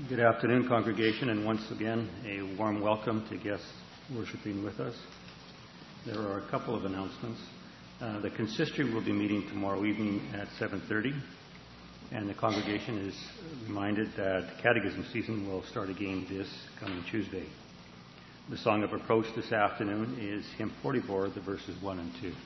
Good afternoon, congregation, and once again, a warm welcome to guests worshiping with us. There are a couple of announcements. The consistory will be meeting tomorrow evening at 7:30, and the congregation is reminded that catechism season will start again this coming Tuesday. The song of approach this afternoon is Hymn 44, the verses 1 and 2.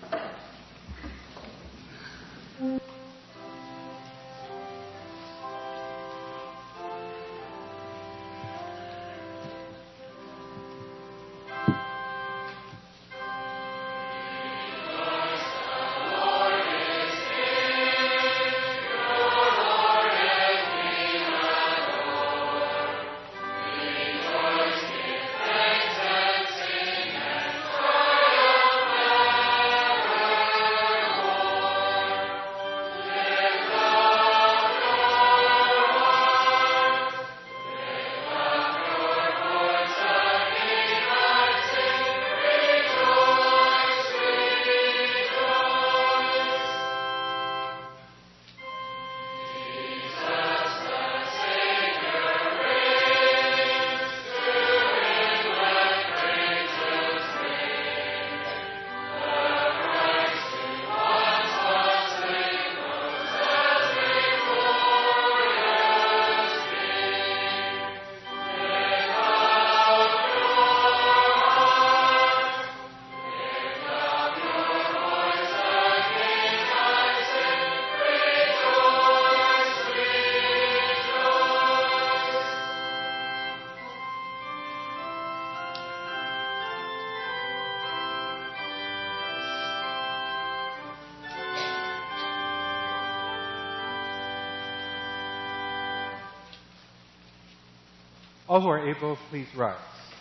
All who are able, please rise.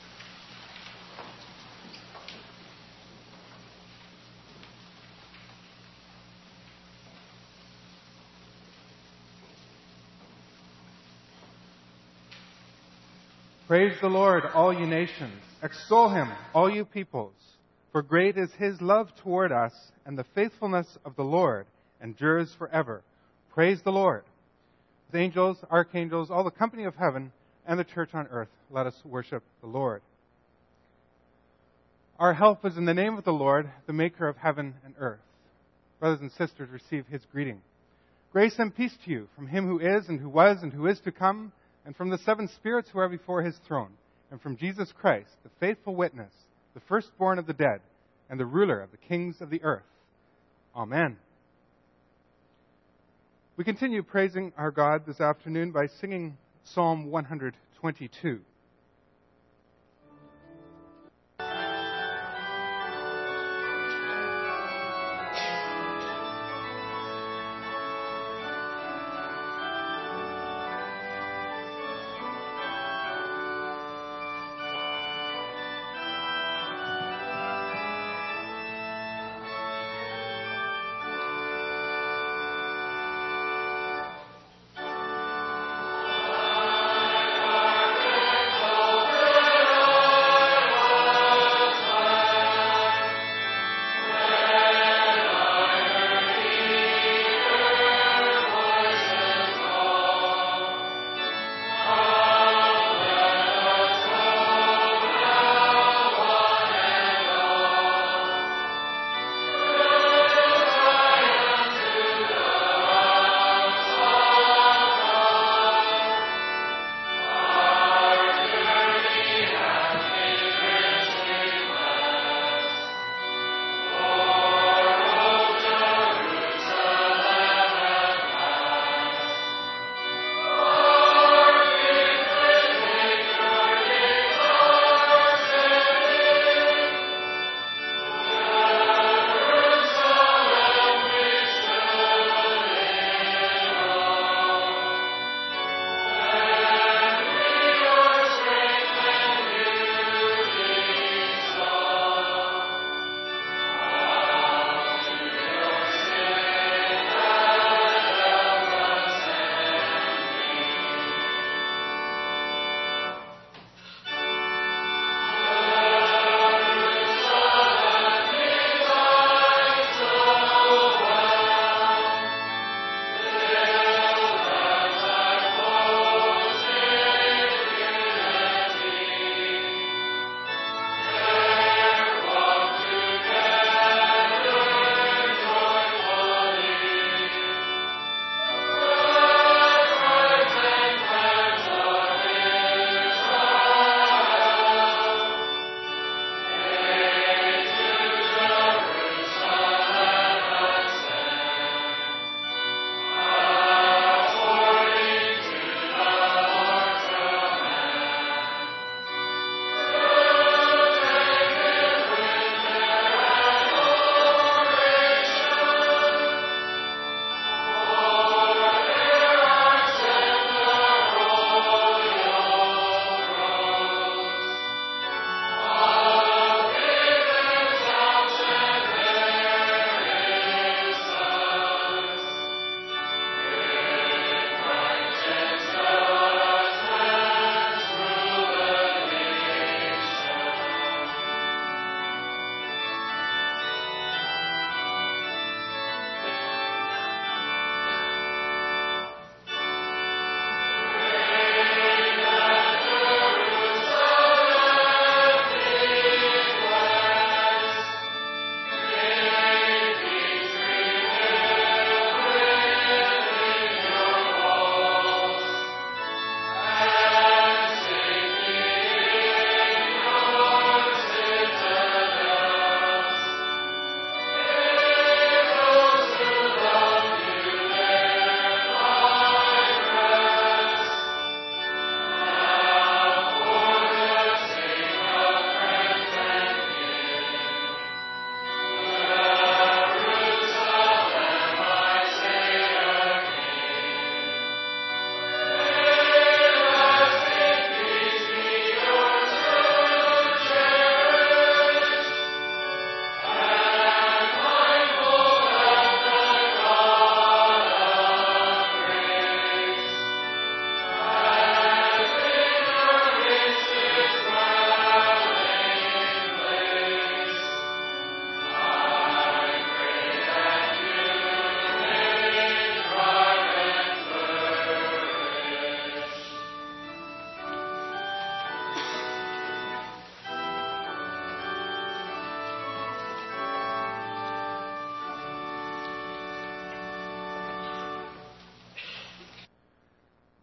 Praise the Lord, all you nations. Extol him, all you peoples. For great is his love toward us, and the faithfulness of the Lord endures forever. Praise the Lord. With angels, archangels, all the company of heaven, and the church on earth, let us worship the Lord. Our help is in the name of the Lord, the maker of heaven and earth. Brothers and sisters, receive his greeting. Grace and peace to you from him who is and who was and who is to come, and from the seven spirits who are before his throne, and from Jesus Christ, the faithful witness, the firstborn of the dead, and the ruler of the kings of the earth. Amen. We continue praising our God this afternoon by singing Psalm 122.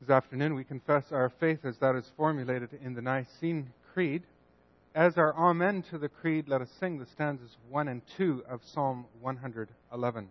this afternoon, we confess our faith as that is formulated in the Nicene Creed. As our Amen to the Creed, let us sing the stanzas 1 and 2 of Psalm 111.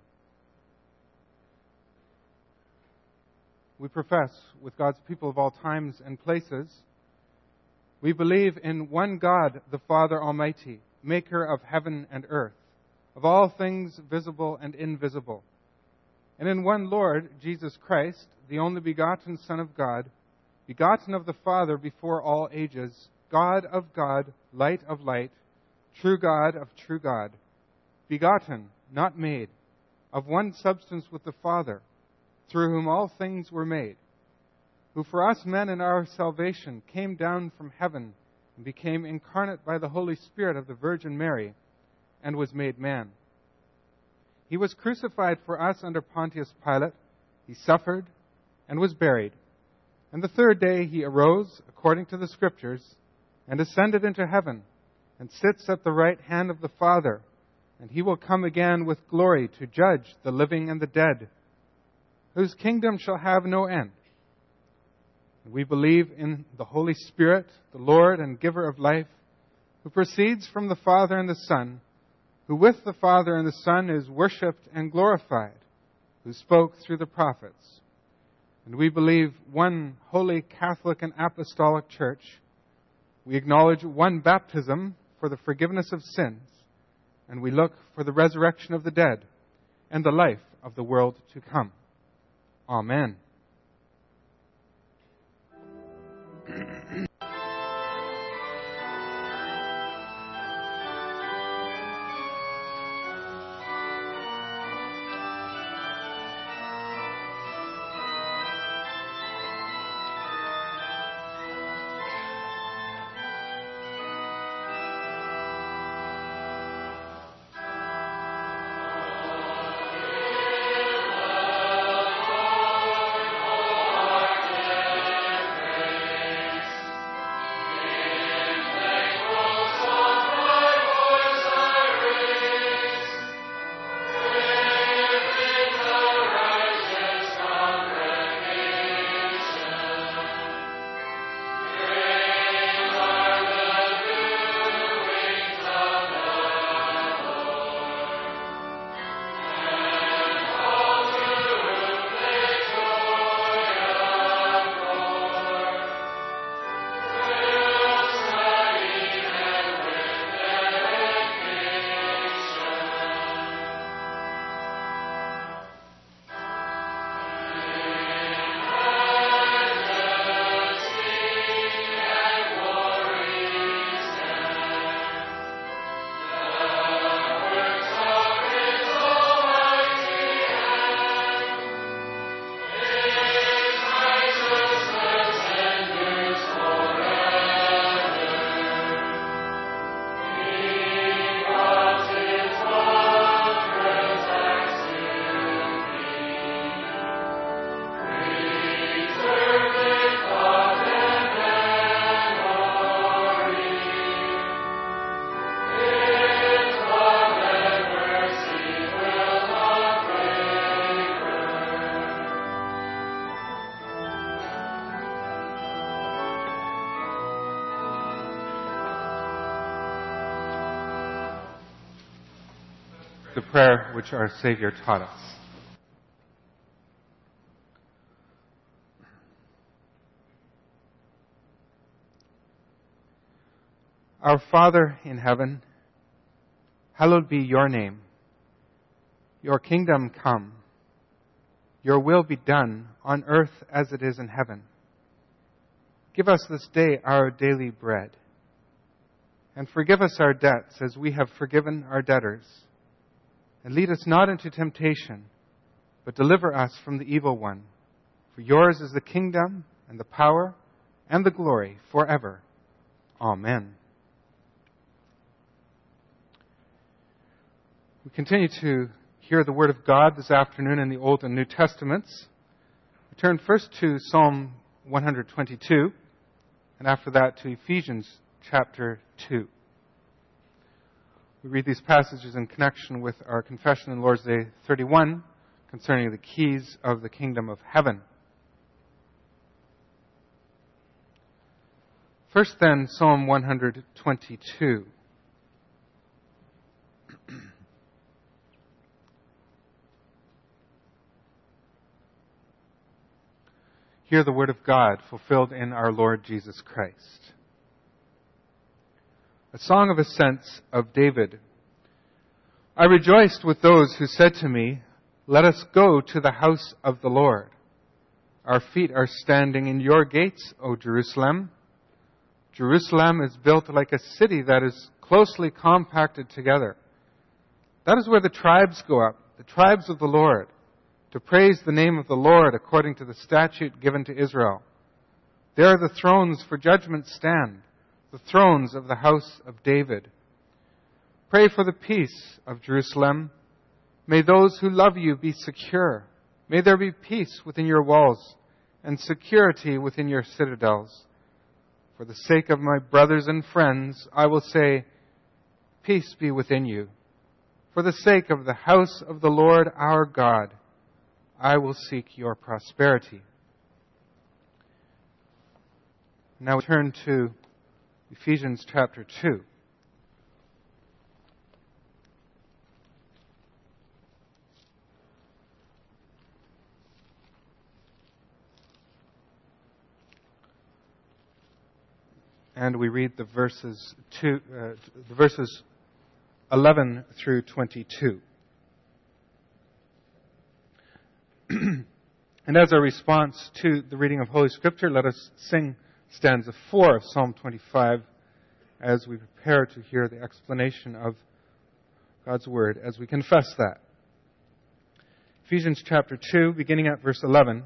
We profess, with God's people of all times and places, we believe in one God, the Father Almighty, maker of heaven and earth, of all things visible and invisible, and in one Lord, Jesus Christ, the only begotten Son of God, begotten of the Father before all ages, God of God, light of light, true God of true God, begotten, not made, of one substance with the Father, through whom all things were made, who for us men in our salvation came down from heaven and became incarnate by the Holy Spirit of the Virgin Mary, and was made man. He was crucified for us under Pontius Pilate. He suffered and was buried. And the third day he arose, according to the Scriptures, and ascended into heaven, and sits at the right hand of the Father. And he will come again with glory to judge the living and the dead, whose kingdom shall have no end. And we believe in the Holy Spirit, the Lord and giver of life, who proceeds from the Father and the Son, who with the Father and the Son is worshipped and glorified, who spoke through the prophets. And we believe one holy Catholic and Apostolic Church. We acknowledge one baptism for the forgiveness of sins, and we look for the resurrection of the dead and the life of the world to come. Amen. The prayer which our Savior taught us. Our Father in heaven, hallowed be your name. Your kingdom come. Your will be done on earth as it is in heaven. Give us this day our daily bread. And forgive us our debts as we have forgiven our debtors. And lead us not into temptation, but deliver us from the evil one. For yours is the kingdom and the power and the glory forever. Amen. We continue to hear the Word of God this afternoon in the Old and New Testaments. We turn first to Psalm 122, and after that to Ephesians chapter 2. We read these passages in connection with our confession in Lord's Day 31 concerning the keys of the kingdom of heaven. First then, Psalm 122. Hear the word of God fulfilled in our Lord Jesus Christ. A song of ascents of David. I rejoiced with those who said to me, "Let us go to the house of the Lord." Our feet are standing in your gates, O Jerusalem. Jerusalem is built like a city that is closely compacted together. That is where the tribes go up, the tribes of the Lord, to praise the name of the Lord according to the statute given to Israel. There the thrones for judgment stand, the thrones of the house of David. Pray for the peace of Jerusalem. May those who love you be secure. May there be peace within your walls and security within your citadels. For the sake of my brothers and friends, I will say, peace be within you. For the sake of the house of the Lord our God, I will seek your prosperity. Now we turn to Ephesians chapter 2. And we read the verses 11 through 22. And as a response to the reading of Holy Scripture, let us sing stanza 4 of Psalm 25 as we prepare to hear the explanation of God's Word, as we confess that. Ephesians chapter 2, beginning at verse 11.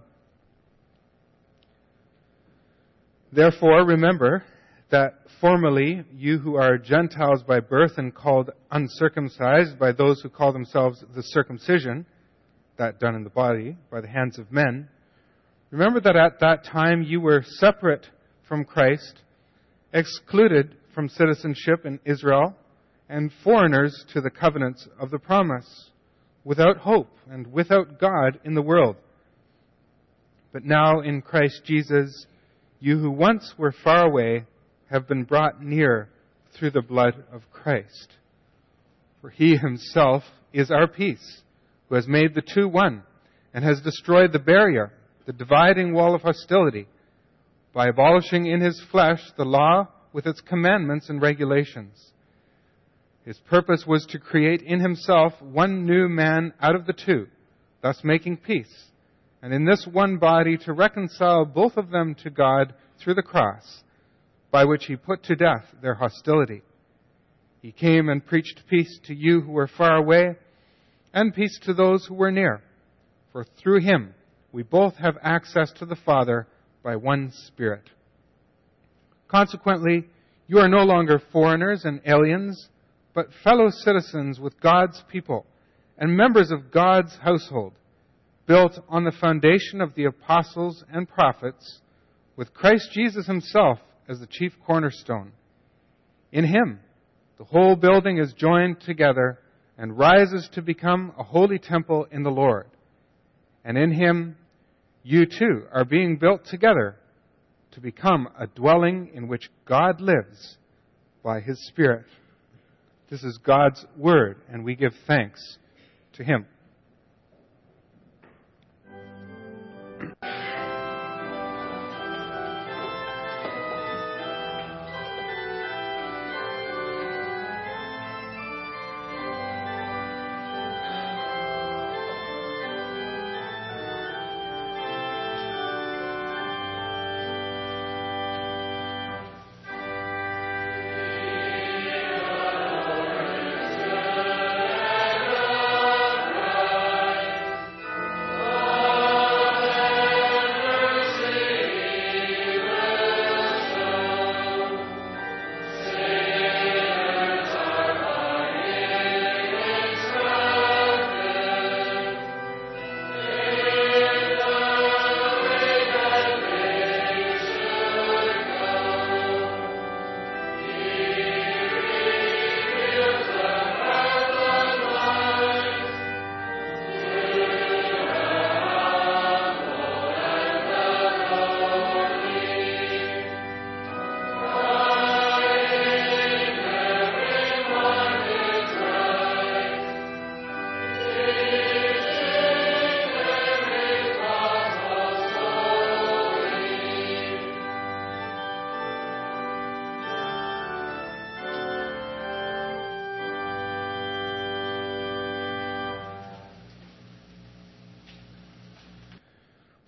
Therefore, remember that formerly you who are Gentiles by birth and called uncircumcised by those who call themselves the circumcision, that done in the body by the hands of men, remember that at that time you were separate from Christ, excluded from citizenship in Israel, and foreigners to the covenants of the promise, without hope and without God in the world. But now in Christ Jesus, you who once were far away have been brought near through the blood of Christ. For he himself is our peace, who has made the two one, and has destroyed the barrier, the dividing wall of hostility, by abolishing in his flesh the law with its commandments and regulations. His purpose was to create in himself one new man out of the two, thus making peace, and in this one body to reconcile both of them to God through the cross, by which he put to death their hostility. He came and preached peace to you who were far away, and peace to those who were near. For through him we both have access to the Father by one Spirit. Consequently, you are no longer foreigners and aliens, but fellow citizens with God's people and members of God's household, built on the foundation of the apostles and prophets, with Christ Jesus himself as the chief cornerstone. In him, the whole building is joined together and rises to become a holy temple in the Lord. And in him, you too are being built together to become a dwelling in which God lives by his Spirit. This is God's word, and we give thanks to him.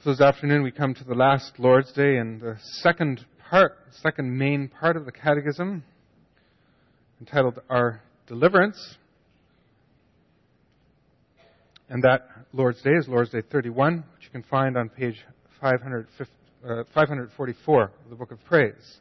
So this afternoon we come to the last Lord's Day and the second main part of the Catechism, entitled Our Deliverance. And that Lord's Day is Lord's Day 31, which you can find on page 544 of the Book of Praise.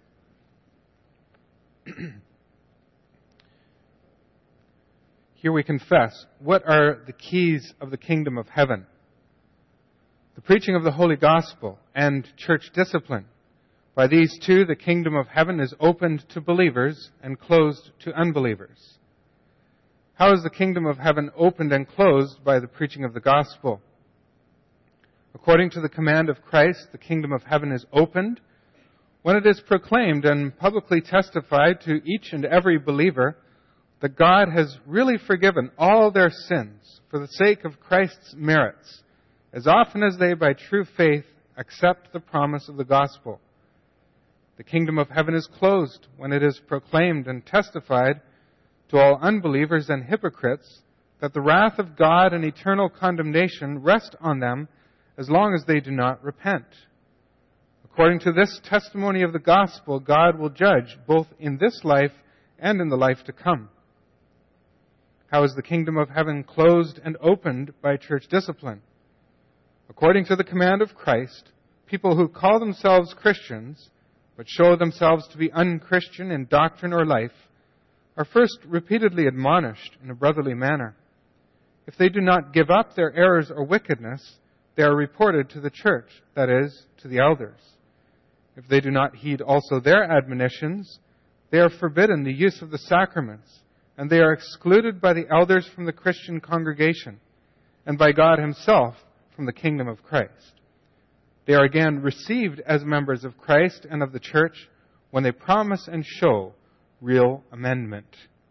Here we confess, what are the keys of the kingdom of heaven? The preaching of the Holy Gospel and church discipline. By these two, the kingdom of heaven is opened to believers and closed to unbelievers. How is the kingdom of heaven opened and closed? By the preaching of the gospel. According to the command of Christ, the kingdom of heaven is opened when it is proclaimed and publicly testified to each and every believer that God has really forgiven all their sins for the sake of Christ's merits, as often as they, by true faith, accept the promise of the gospel. The kingdom of heaven is closed when it is proclaimed and testified to all unbelievers and hypocrites that the wrath of God and eternal condemnation rest on them as long as they do not repent. According to this testimony of the gospel, God will judge both in this life and in the life to come. How is the kingdom of heaven closed and opened? By church discipline. According to the command of Christ, people who call themselves Christians, but show themselves to be unchristian in doctrine or life, are first repeatedly admonished in a brotherly manner. If they do not give up their errors or wickedness, they are reported to the church, that is, to the elders. If they do not heed also their admonitions, they are forbidden the use of the sacraments, and they are excluded by the elders from the Christian congregation, and by God Himself from the kingdom of Christ. They are again received as members of Christ and of the church when they promise and show real amendment.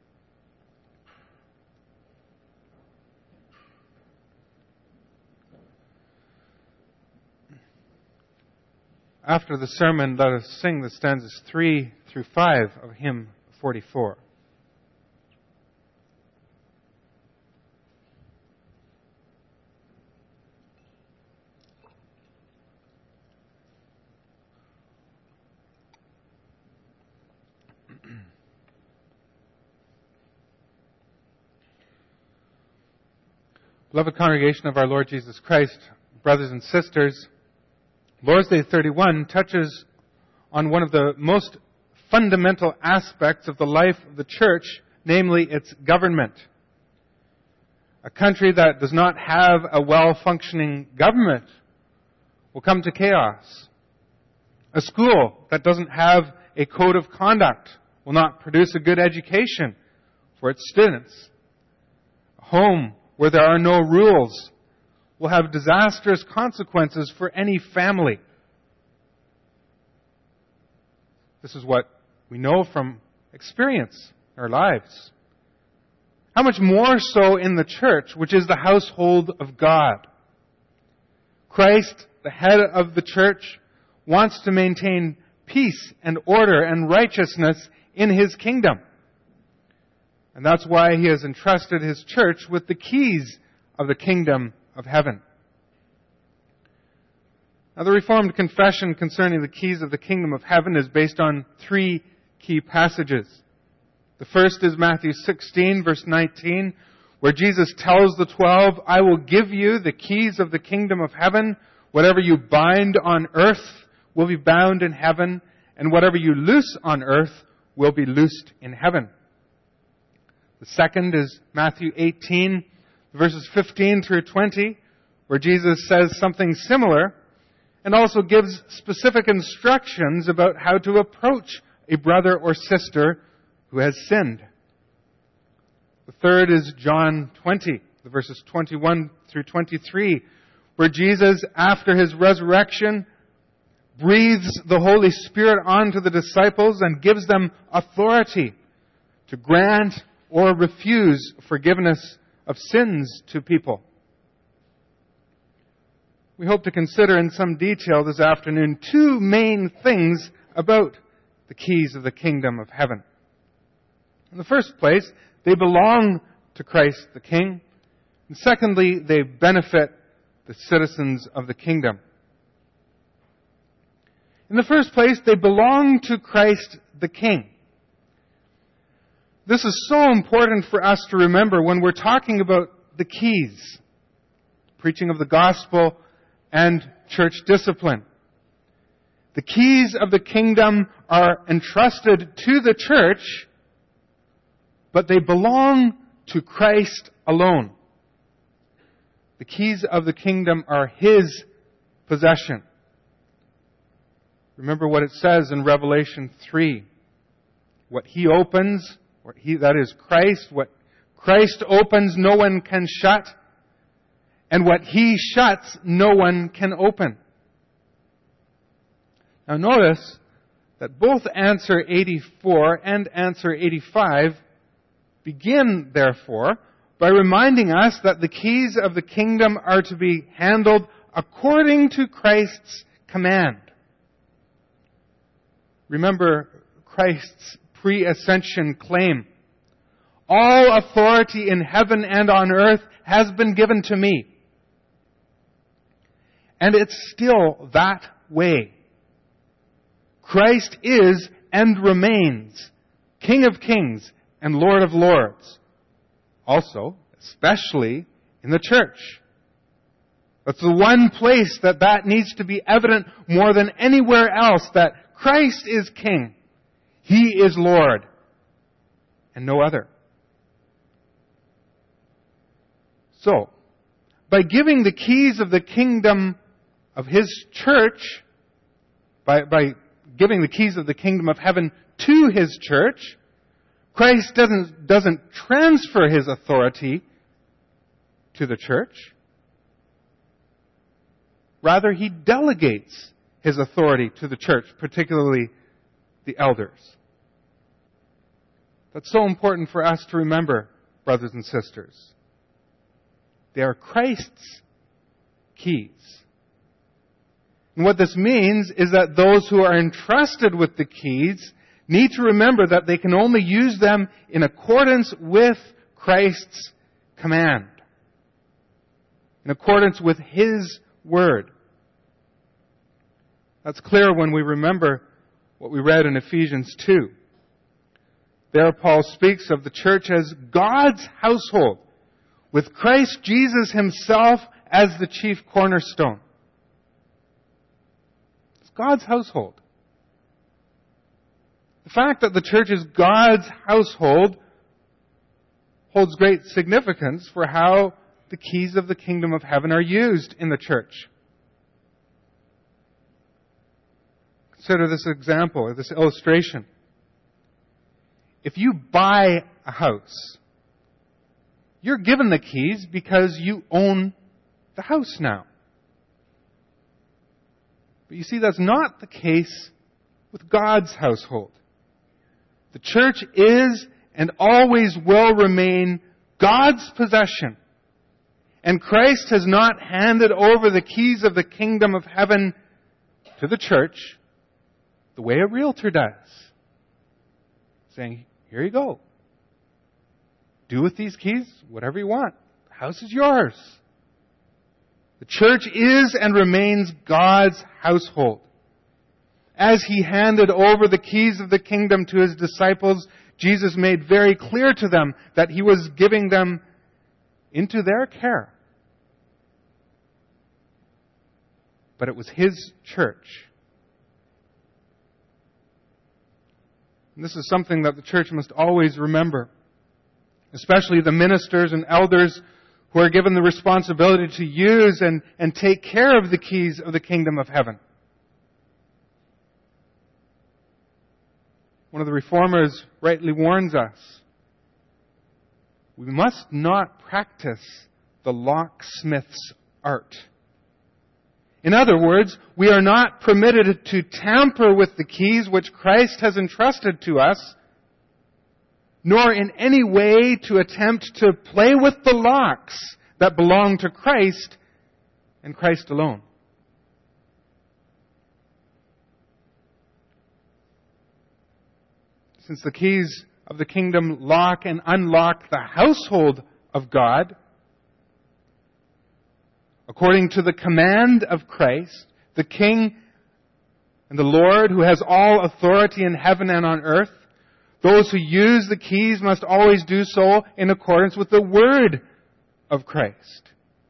After the sermon, let us sing the stanzas 3 through 5 of hymn 44. Beloved congregation of our Lord Jesus Christ, brothers and sisters, Lord's Day 31 touches on one of the most fundamental aspects of the life of the church, namely its government. A country that does not have a well-functioning government will come to chaos. A school that doesn't have a code of conduct will not produce a good education for its students. A home where there are no rules will have disastrous consequences for any family. This is what we know from experience in our lives. How much more so in the church, which is the household of God. Christ, the head of the church, wants to maintain peace and order and righteousness in His kingdom. And that's why He has entrusted His church with the keys of the kingdom of heaven. Now, the Reformed confession concerning the keys of the kingdom of heaven is based on 3 key passages. The first is Matthew 16, verse 19, where Jesus tells the 12, "I will give you the keys of the kingdom of heaven. Whatever you bind on earth will be bound in heaven, and whatever you loose on earth will be loosed in heaven." The second is Matthew 18, verses 15 through 20, where Jesus says something similar and also gives specific instructions about how to approach a brother or sister who has sinned. The third is John 20, the verses 21 through 23, where Jesus, after His resurrection, breathes the Holy Spirit onto the disciples and gives them authority to grant or refuse forgiveness of sins to people. We hope to consider in some detail this afternoon 2 main things about the keys of the kingdom of heaven. In the first place, they belong to Christ the King. And secondly, they benefit the citizens of the kingdom. In the first place, they belong to Christ the King. This is so important for us to remember when we're talking about the keys, preaching of the gospel and church discipline. The keys of the kingdom are entrusted to the church, but they belong to Christ alone. The keys of the kingdom are His possession. Remember what it says in Revelation 3. What He opens, that is Christ, what Christ opens, no one can shut. And what He shuts, no one can open. Now notice that both answer 84 and answer 85 begin, therefore, by reminding us that the keys of the kingdom are to be handled according to Christ's command. Remember Christ's pre-ascension claim. All authority in heaven and on earth has been given to me. And it's still that way. Christ is and remains King of kings and Lord of lords. Also, especially in the church. That's the one place that needs to be evident more than anywhere else, that Christ is King. He is Lord, and no other. So, by giving the keys of the kingdom of His church, by giving the keys of the kingdom of heaven to His church, Christ doesn't transfer His authority to the church. Rather, He delegates His authority to the church, particularly the elders. That's so important for us to remember, brothers and sisters. They are Christ's keys. And what this means is that those who are entrusted with the keys need to remember that they can only use them in accordance with Christ's command, in accordance with His word. That's clear when we remember what we read in Ephesians 2. There Paul speaks of the church as God's household, with Christ Jesus Himself as the chief cornerstone. It's God's household. The fact that the church is God's household holds great significance for how the keys of the kingdom of heaven are used in the church. Consider this example, or this illustration. If you buy a house, you're given the keys because you own the house now. But you see, that's not the case with God's household. The church is and always will remain God's possession. And Christ has not handed over the keys of the kingdom of heaven to the church the way a realtor does. Saying, here you go. Do with these keys whatever you want. The house is yours. The church is and remains God's household. As He handed over the keys of the kingdom to His disciples, Jesus made very clear to them that He was giving them into their care. But it was His church. And this is something that the church must always remember, especially the ministers and elders who are given the responsibility to use and take care of the keys of the kingdom of heaven. One of the reformers rightly warns us, we must not practice the locksmith's art. In other words, we are not permitted to tamper with the keys which Christ has entrusted to us, nor in any way to attempt to play with the locks that belong to Christ and Christ alone. Since the keys of the kingdom lock and unlock the household of God, according to the command of Christ, the King and the Lord who has all authority in heaven and on earth, those who use the keys must always do so in accordance with the word of Christ.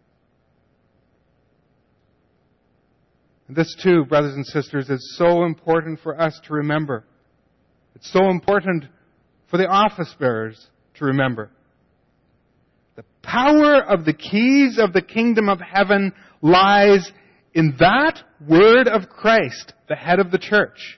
And this too, brothers and sisters, is so important for us to remember. It's so important for the office bearers to remember. The power of the keys of the kingdom of heaven lies in that word of Christ, the head of the church.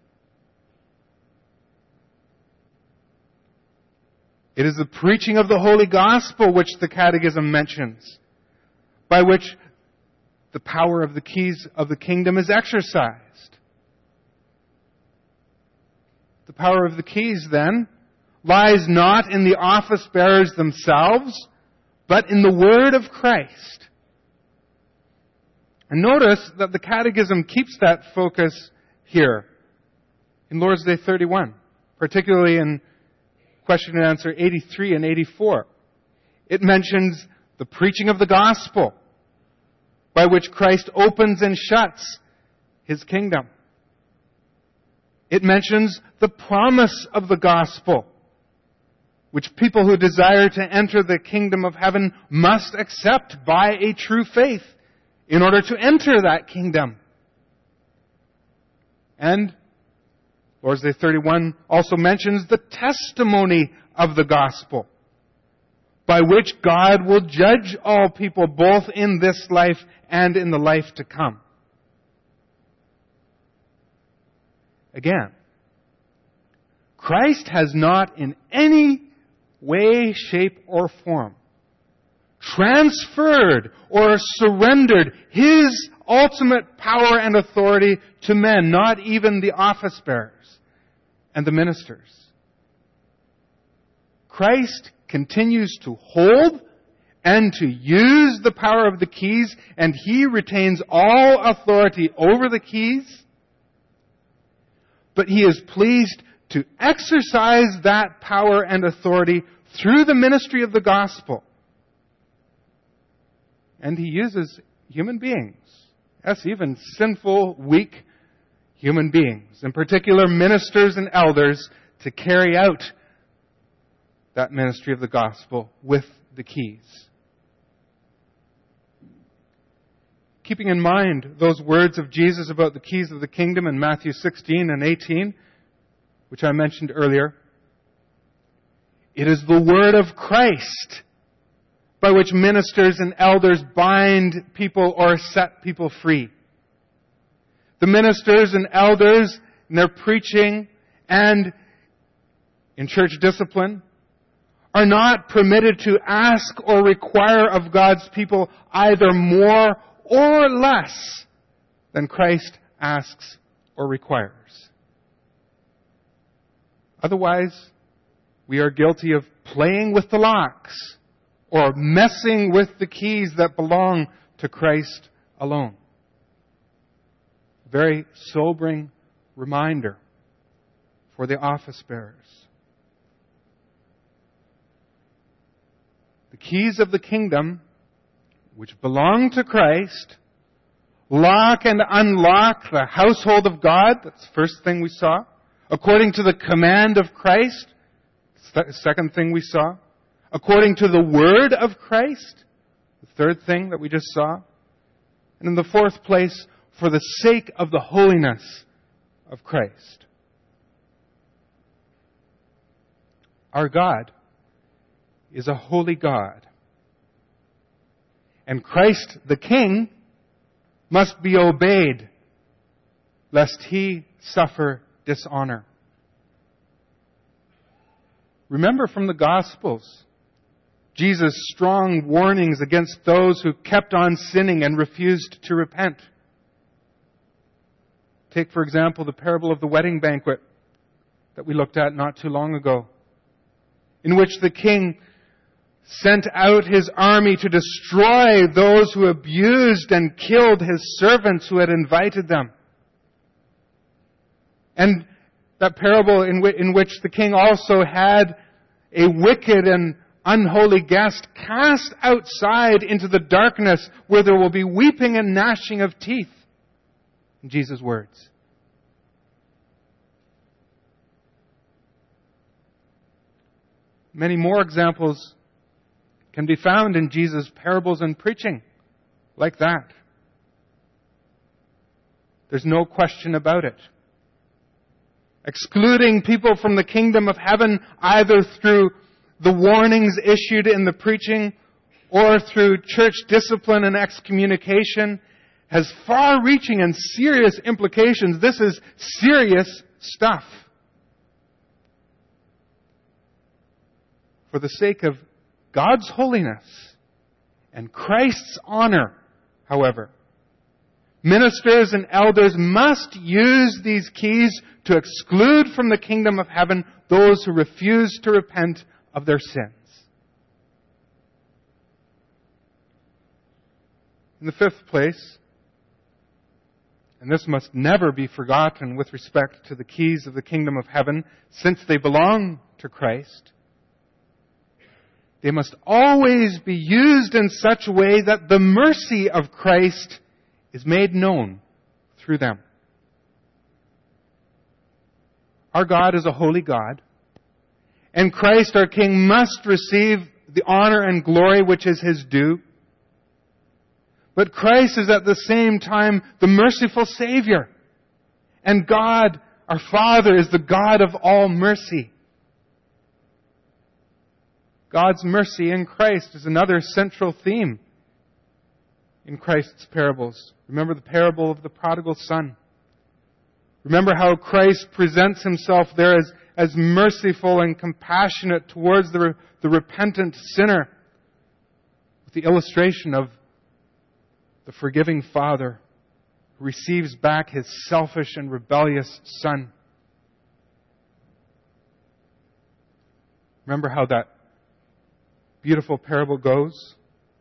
It is the preaching of the Holy Gospel which the Catechism mentions, by which the power of the keys of the kingdom is exercised. The power of the keys, then, lies not in the office bearers themselves, but in the word of Christ. And notice that the Catechism keeps that focus here in Lord's Day 31, particularly in question and answer 83 and 84. It mentions the preaching of the gospel, by which Christ opens and shuts His kingdom. It mentions the promise of the gospel, which people who desire to enter the kingdom of heaven must accept by a true faith in order to enter that kingdom. And Lord's Day 31 also mentions the testimony of the gospel, by which God will judge all people both in this life and in the life to come. Again, Christ has not in any way, shape, or form transferred or surrendered His ultimate power and authority to men, not even the office bearers and the ministers. Christ continues to hold and to use the power of the keys, and He retains all authority over the keys, but He is pleased to exercise that power and authority through the ministry of the gospel. And He uses human beings, yes, even sinful, weak human beings, in particular ministers and elders, to carry out that ministry of the gospel with the keys. Keeping in mind those words of Jesus about the keys of the kingdom in Matthew 16 and 18, which I mentioned earlier, it is the word of Christ by which ministers and elders bind people or set people free. The ministers and elders in their preaching and in church discipline are not permitted to ask or require of God's people either more or less than Christ asks or requires. Otherwise, we are guilty of playing with the locks or messing with the keys that belong to Christ alone. Very sobering reminder for the office bearers. The keys of the kingdom, which belong to Christ, lock and unlock the household of God. That's the first thing we saw. According to the command of Christ. Second thing we saw. According to the word of Christ. The third thing that we just saw. And in the fourth place, for the sake of the holiness of Christ. Our God is a holy God. And Christ the King must be obeyed, lest He suffer dishonor. Remember from the Gospels, Jesus' strong warnings against those who kept on sinning and refused to repent. Take, for example, the parable of the wedding banquet that we looked at not too long ago, in which the king sent out his army to destroy those who abused and killed his servants who had invited them. And that parable in which the king also had a wicked and unholy guest cast outside into the darkness where there will be weeping and gnashing of teeth. In Jesus' words. many more examples can be found in Jesus' parables and preaching like that. There's no question about it. Excluding people from the kingdom of heaven either through the warnings issued in the preaching or through church discipline and excommunication has far-reaching and serious implications. This is serious stuff. For the sake of God's holiness and Christ's honor, however, ministers and elders must use these keys to exclude from the kingdom of heaven those who refuse to repent of their sins. In the fifth place, and this must never be forgotten with respect to the keys of the kingdom of heaven, since they belong to Christ, they must always be used in such a way that the mercy of Christ is made known through them. Our God is a holy God, and Christ our King must receive the honor and glory which is His due. But Christ is at the same time the merciful Savior. And God, our Father, is the God of all mercy. God's mercy in Christ is another central theme in Christ's parables. Remember the parable of the prodigal son. Remember how Christ presents Himself there as merciful and compassionate towards the repentant sinner, with the illustration of the forgiving father who receives back his selfish and rebellious son. Remember how that beautiful parable goes?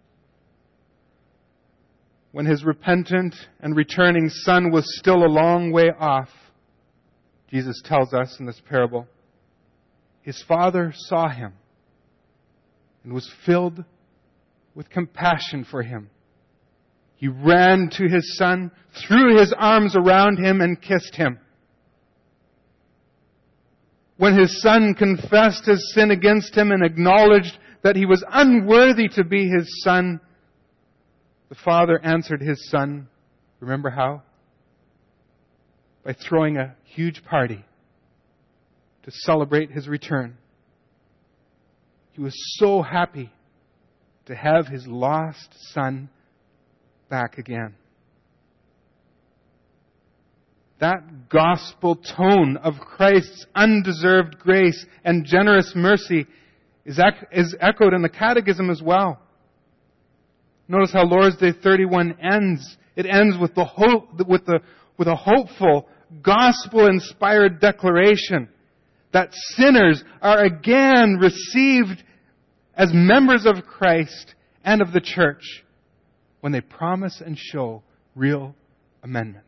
When his repentant and returning son was still a long way off, Jesus tells us in this parable, his father saw him and was filled with compassion for him. He ran to his son, threw his arms around him, and kissed him. When his son confessed his sin against him and acknowledged that he was unworthy to be his son, the father answered his son, remember how? By throwing a huge party to celebrate his return. He was so happy to have his lost son back again. That gospel tone of Christ's undeserved grace and generous mercy is echoed in the Catechism as well. Notice how Lord's Day 31 ends. It ends with a hopeful, gospel-inspired declaration that sinners are again received as members of Christ and of the church when they promise and show real amendment.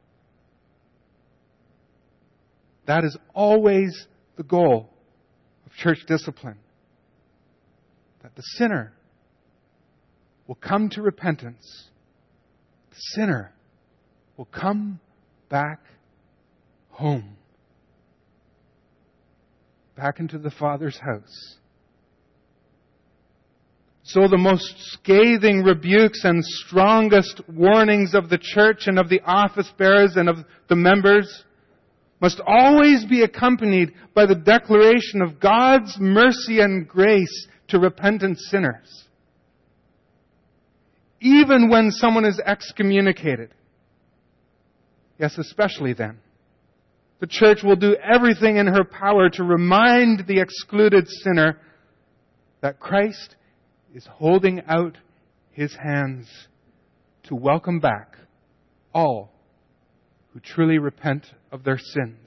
That is always the goal of church discipline. That the sinner will come to repentance. The sinner will come back home. Back into the Father's house. So the most scathing rebukes and strongest warnings of the church and of the office bearers and of the members must always be accompanied by the declaration of God's mercy and grace to repentant sinners. Even when someone is excommunicated. Yes, especially then. The church will do everything in her power to remind the excluded sinner that Christ is holding out His hands to welcome back all who truly repent of their sins.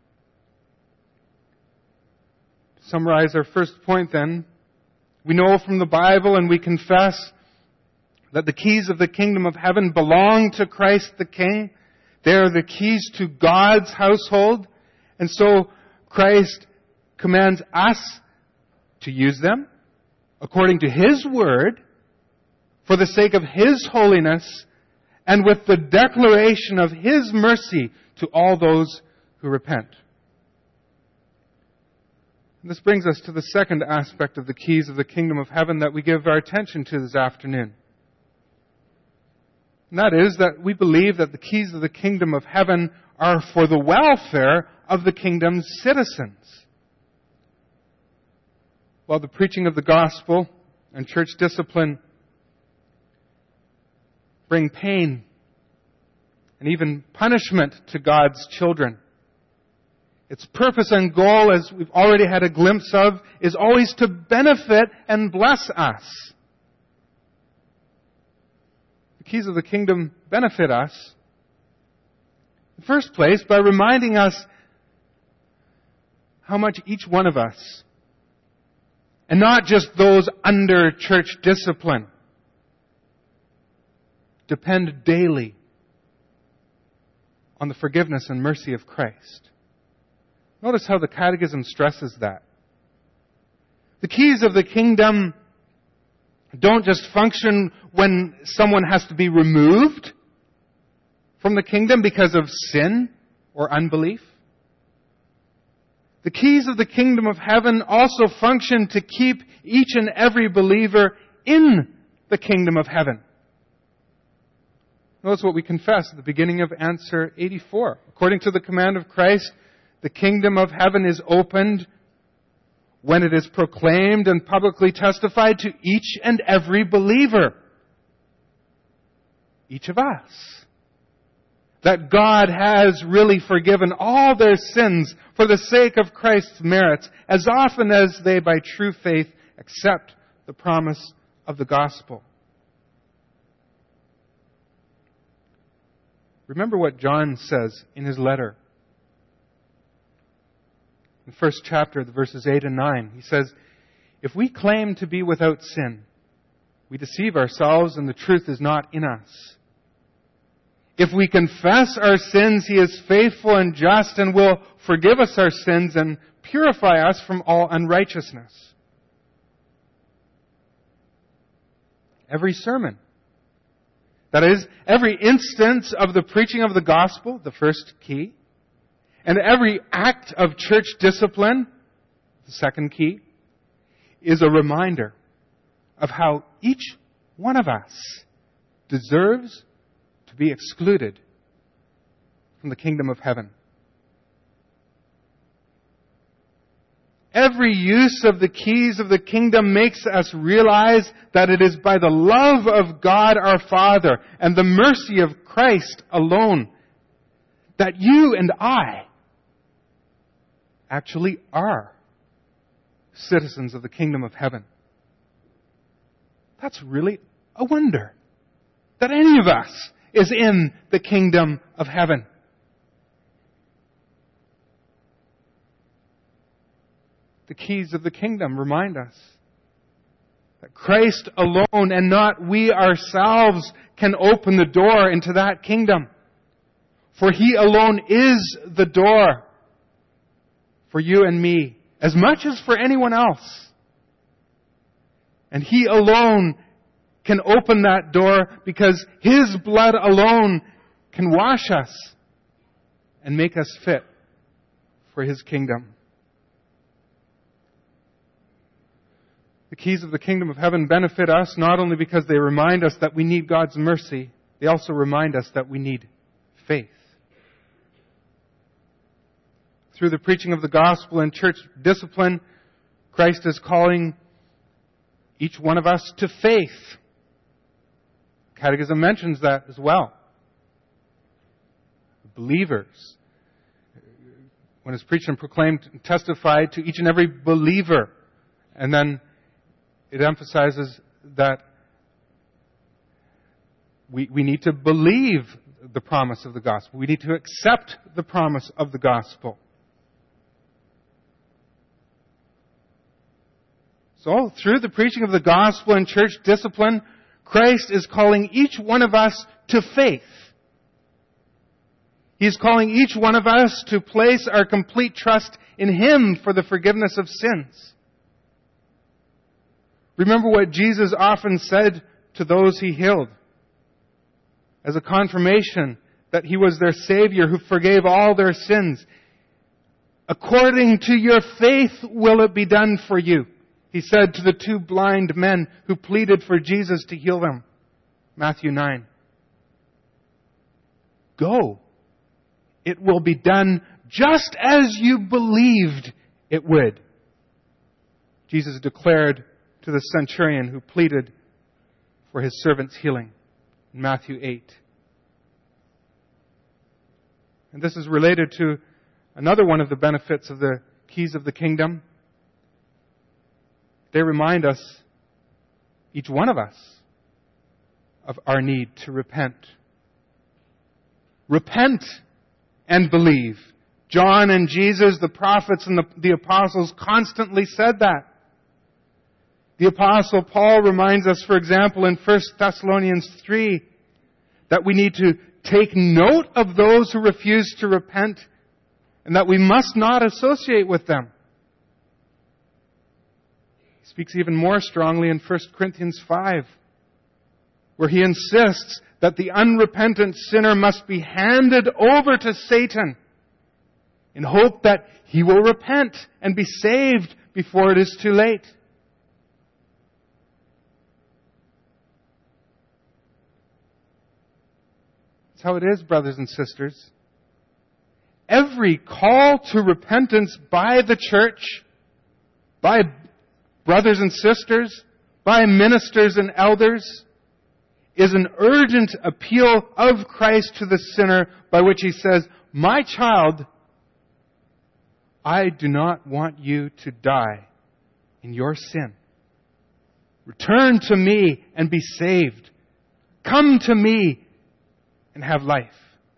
To summarize our first point then, we know from the Bible and we confess that the keys of the kingdom of heaven belong to Christ the King. They are the keys to God's household. And so Christ commands us to use them according to His word, for the sake of His holiness, and with the declaration of His mercy to all those who repent. And this brings us to the second aspect of the keys of the kingdom of heaven that we give our attention to this afternoon. And that is that we believe that the keys of the kingdom of heaven are for the welfare of the kingdom's citizens. While the preaching of the gospel and church discipline bring pain and even punishment to God's children, its purpose and goal, as we've already had a glimpse of, is always to benefit and bless us. The keys of the kingdom benefit us, in the first place, by reminding us how much each one of us, and not just those under church discipline, depend daily on the forgiveness and mercy of Christ. Notice how the Catechism stresses that. The keys of the kingdom don't just function when someone has to be removed from the kingdom because of sin or unbelief. The keys of the kingdom of heaven also function to keep each and every believer in the kingdom of heaven. Notice what we confess at the beginning of answer 84. According to the command of Christ, the kingdom of heaven is opened when it is proclaimed and publicly testified to each and every believer. Each of us. That God has really forgiven all their sins for the sake of Christ's merits, as often as they by true faith accept the promise of the gospel. Remember what John says in his letter. In the first chapter, the verses 8 and 9, he says, "If we claim to be without sin, we deceive ourselves and the truth is not in us. If we confess our sins, He is faithful and just and will forgive us our sins and purify us from all unrighteousness." Every sermon, that is, every instance of the preaching of the gospel, the first key, and every act of church discipline, the second key, is a reminder of how each one of us deserves to be excluded from the kingdom of heaven. Every use of the keys of the kingdom makes us realize that it is by the love of God our Father and the mercy of Christ alone that you and I actually are citizens of the kingdom of heaven. That's really a wonder that any of us is in the kingdom of heaven. The keys of the kingdom remind us that Christ alone and not we ourselves can open the door into that kingdom. For He alone is the door for you and me, as much as for anyone else. And He alone can open that door because His blood alone can wash us and make us fit for His kingdom. The keys of the kingdom of heaven benefit us not only because they remind us that we need God's mercy, they also remind us that we need faith. Through the preaching of the gospel and church discipline, Christ is calling each one of us to faith. Catechism mentions that as well. Believers. When it's preached and proclaimed and testified to each and every believer. And then it emphasizes that we need to believe the promise of the gospel. We need to accept the promise of the gospel. So, through the preaching of the gospel and church discipline, Christ is calling each one of us to faith. He's calling each one of us to place our complete trust in Him for the forgiveness of sins. Remember what Jesus often said to those He healed as a confirmation that He was their Savior who forgave all their sins. According to your faith will it be done for you, he said to the two blind men who pleaded for Jesus to heal them. Matthew 9. Go. It will be done just as you believed it would, Jesus declared to the centurion who pleaded for his servant's healing in Matthew 8. And this is related to another one of the benefits of the keys of the kingdom. They remind us, each one of us, of our need to repent. Repent and believe. John and Jesus, the prophets and the apostles constantly said that. The apostle Paul reminds us, for example, in 1 Thessalonians 3, that we need to take note of those who refuse to repent and that we must not associate with them. He speaks even more strongly in 1 Corinthians 5, where he insists that the unrepentant sinner must be handed over to Satan in hope that he will repent and be saved before it is too late. That's how it is, brothers and sisters. Every call to repentance by the church, by brothers and sisters, by ministers and elders, is an urgent appeal of Christ to the sinner by which he says, "My child, I do not want you to die in your sin. Return to me and be saved. Come to me and have life."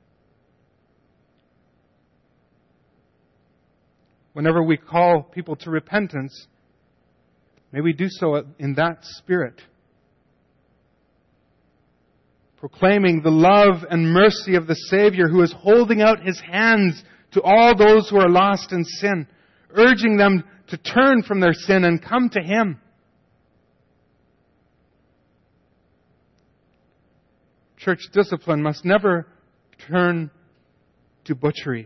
Whenever we call people to repentance, may we do so in that spirit, proclaiming the love and mercy of the Savior who is holding out His hands to all those who are lost in sin, urging them to turn from their sin and come to Him. Church discipline must never turn to butchery.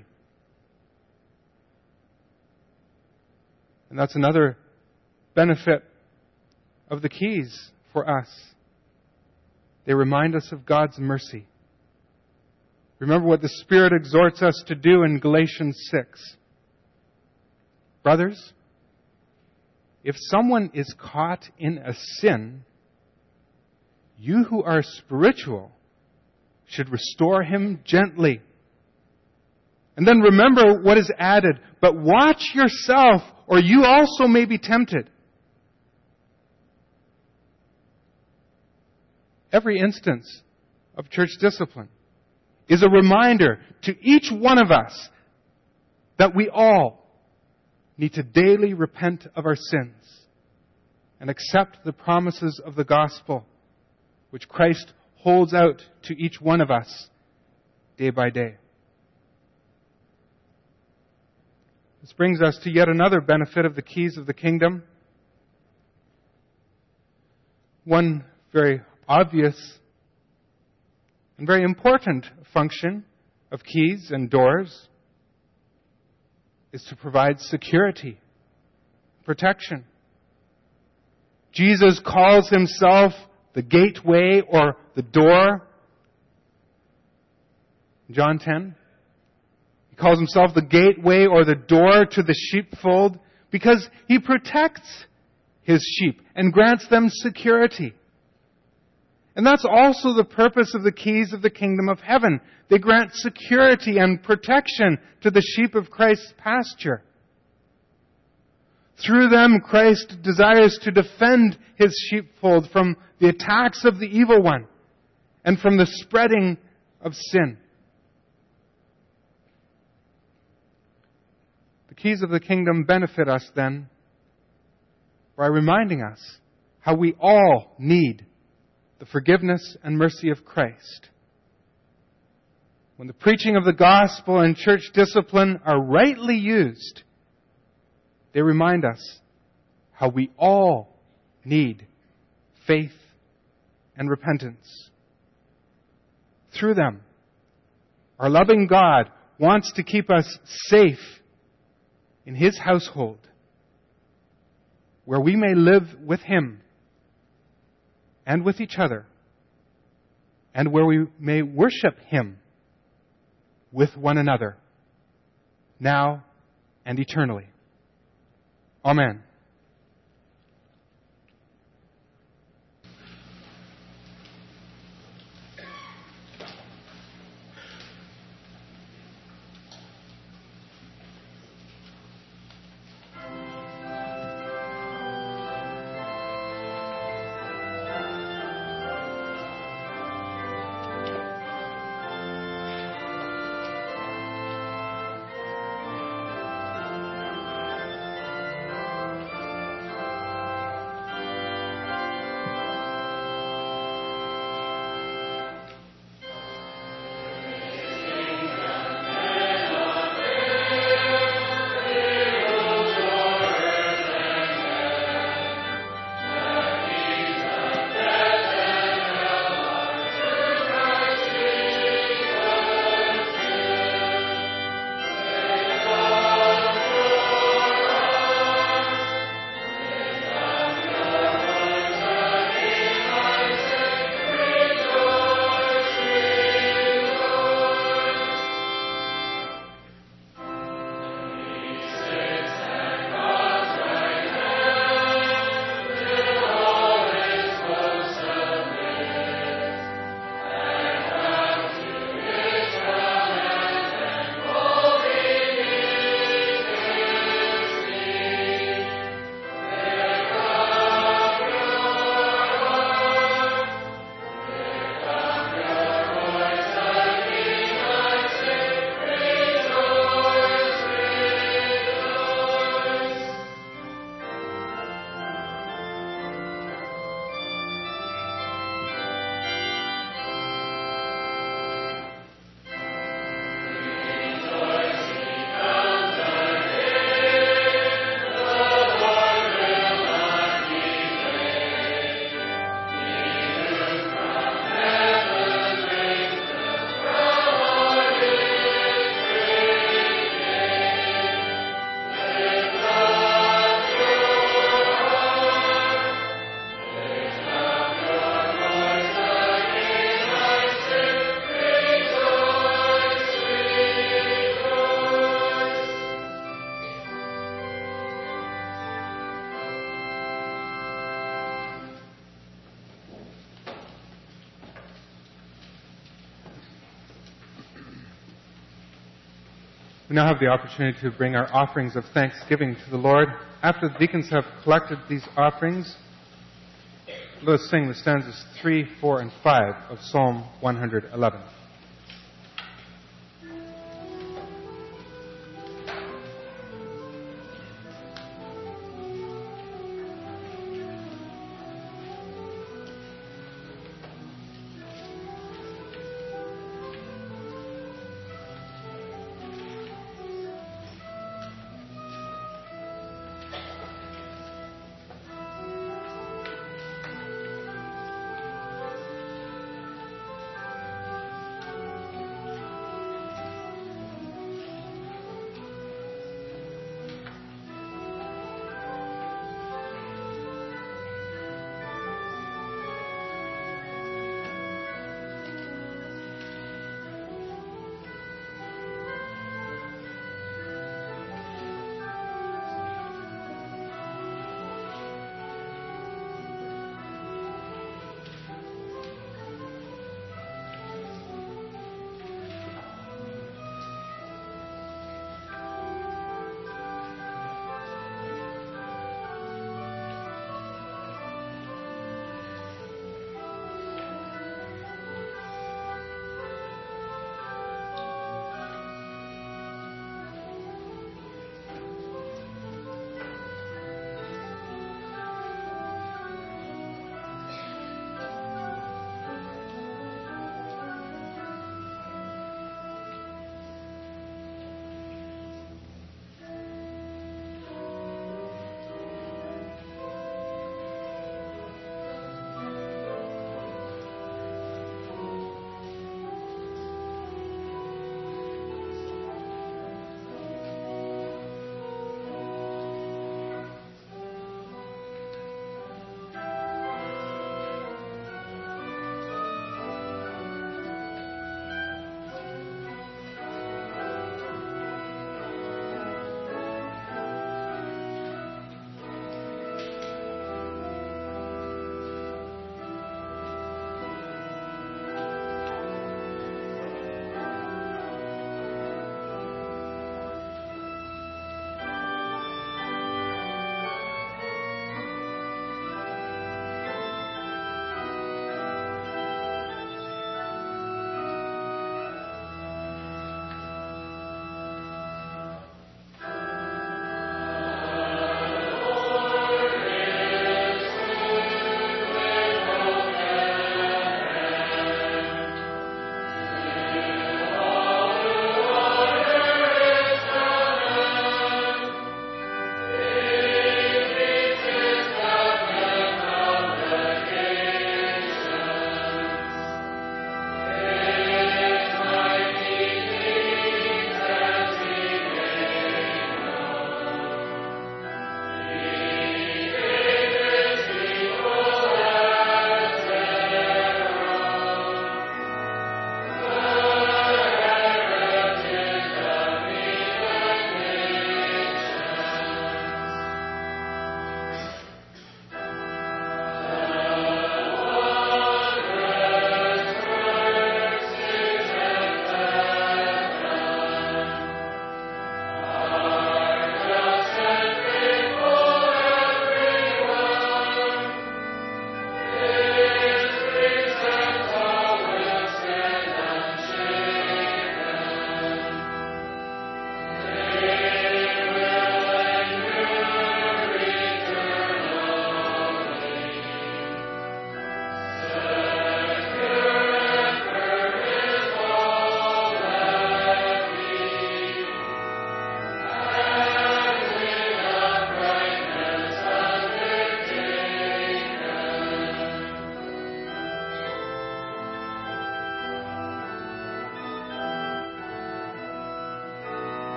And that's another benefit of the keys for us. They remind us of God's mercy. Remember what the Spirit exhorts us to do in Galatians 6. Brothers, if someone is caught in a sin, you who are spiritual should restore him gently. And then remember what is added. But watch yourself, or you also may be tempted. Every instance of church discipline is a reminder to each one of us that we all need to daily repent of our sins and accept the promises of the gospel which Christ holds out to each one of us day by day. This brings us to yet another benefit of the keys of the kingdom. One very obvious and very important function of keys and doors is to provide security, protection. Jesus calls Himself the gateway or the door. John 10. He calls Himself the gateway or the door to the sheepfold because He protects His sheep and grants them security. And that's also the purpose of the keys of the kingdom of heaven. They grant security and protection to the sheep of Christ's pasture. Through them, Christ desires to defend His sheepfold from the attacks of the evil one and from the spreading of sin. The keys of the kingdom benefit us then by reminding us how we all need the forgiveness and mercy of Christ. When the preaching of the gospel and church discipline are rightly used, they remind us how we all need faith and repentance. Through them, our loving God wants to keep us safe in His household, where we may live with Him and with each other, and where we may worship Him with one another, now and eternally. Amen. We now have the opportunity to bring our offerings of thanksgiving to the Lord. After the deacons have collected these offerings, let us sing the stanzas 3, 4, and 5 of Psalm 111.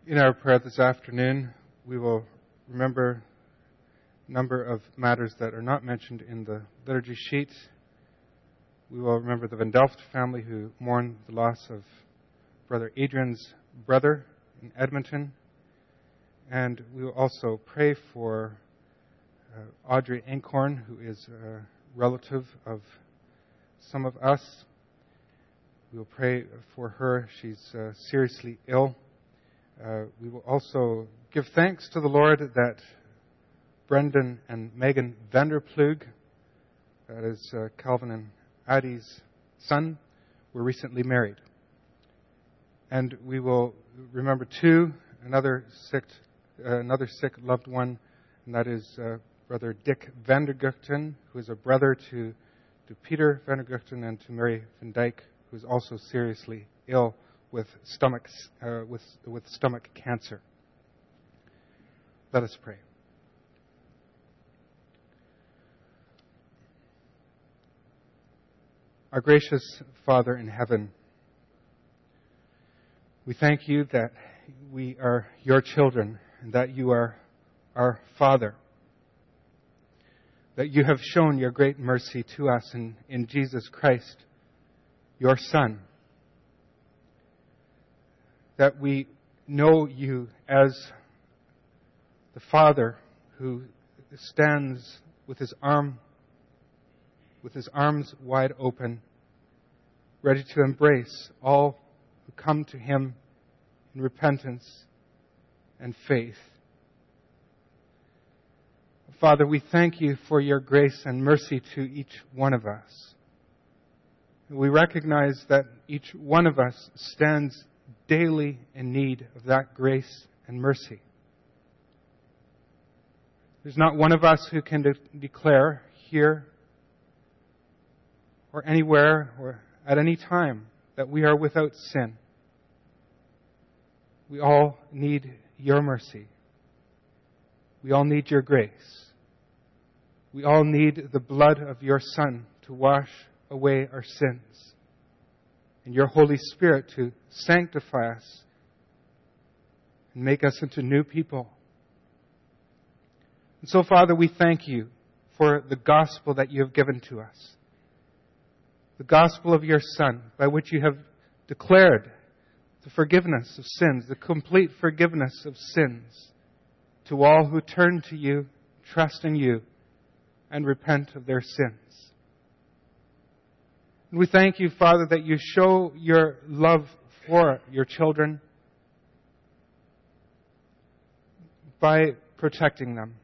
In our prayer this afternoon, we will remember a number of matters that are not mentioned in the liturgy sheet. We will remember the Van Delft family who mourn the loss of Brother Adrian's brother in Edmonton. And we will also pray for Audrey Ankhorn, who is a relative of some of us. We will pray for her. She's seriously ill. We will also give thanks to the Lord that Brendan and Megan Vanderplug, that is Calvin and Addie's son, were recently married. And we will remember another sick loved one, and that is Brother Dick Vandergugten, who is a brother to Peter Vandergugten and to Mary Van Dyke, who is also seriously ill with stomach cancer. Let us pray. Our gracious Father in heaven, we thank you that we are your children and that you are our Father, that you have shown your great mercy to us in Jesus Christ, your Son, that we know you as the Father who stands with his arms wide open, ready to embrace all who come to him in repentance and faith. Father, we thank you for your grace and mercy to each one of us. We recognize that each one of us stands daily in need of that grace and mercy. There's not one of us who can declare here or anywhere or at any time that we are without sin. We all need your mercy. We all need your grace. We all need the blood of your Son to wash away our sins, and your Holy Spirit to sanctify us and make us into new people. And so, Father, we thank you for the gospel that you have given to us, the gospel of your Son, by which you have declared the forgiveness of sins, the complete forgiveness of sins to all who turn to you, trust in you, and repent of their sins. And we thank you, Father, that you show your love for your children by protecting them,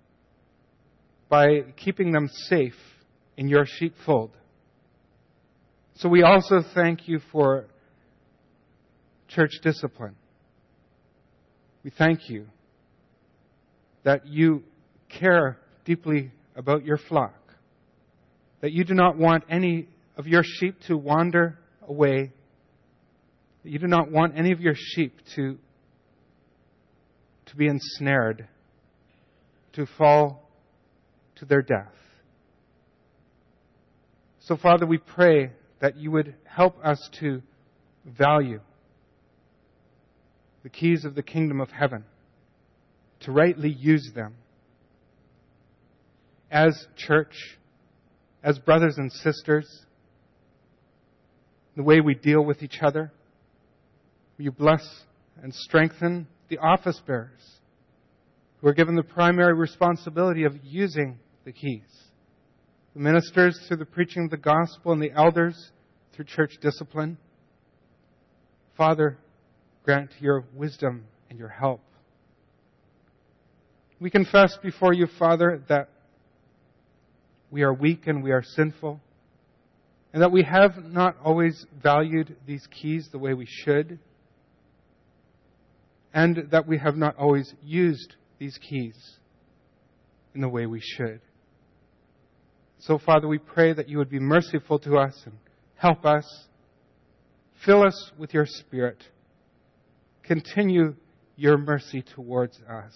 by keeping them safe in your sheepfold. So we also thank you for church discipline. We thank you that you care deeply about your flock, that you do not want any of your sheep to wander away, that you do not want any of your sheep to be ensnared, to fall to their death. So, Father, we pray that you would help us to value the keys of the kingdom of heaven, to rightly use them as church, as brothers and sisters, the way we deal with each other. Will you bless and strengthen the office bearers who are given the primary responsibility of using the keys, the ministers through the preaching of the gospel, and the elders through church discipline. Father, grant your wisdom and your help. We confess before you, Father, that we are weak and we are sinful, and that we have not always valued these keys the way we should, and that we have not always used these keys in the way we should. So, Father, we pray that you would be merciful to us and help us. Fill us with your Spirit. Continue your mercy towards us.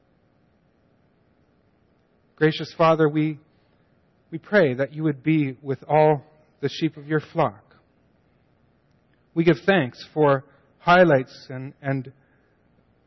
Gracious Father, we pray that you would be with all the sheep of your flock. We give thanks for highlights and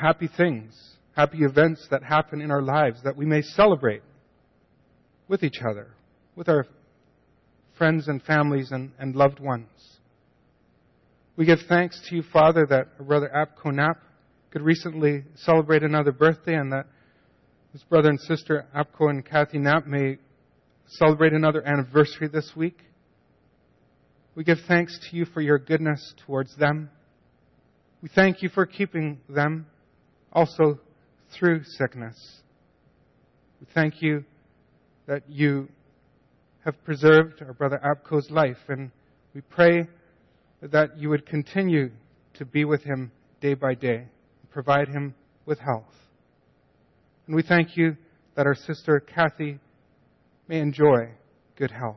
happy things, happy events that happen in our lives that we may celebrate with each other, with our friends and families and loved ones. We give thanks to you, Father, that our brother Apko Knapp could recently celebrate another birthday, and that his brother and sister Apko and Kathy Knapp may celebrate another anniversary this week. We give thanks to you for your goodness towards them. We thank you for keeping them also through sickness. We thank you that you have preserved our brother Apko's life, and we pray that you would continue to be with him day by day and provide him with health. And we thank you that our sister Kathy may enjoy good health.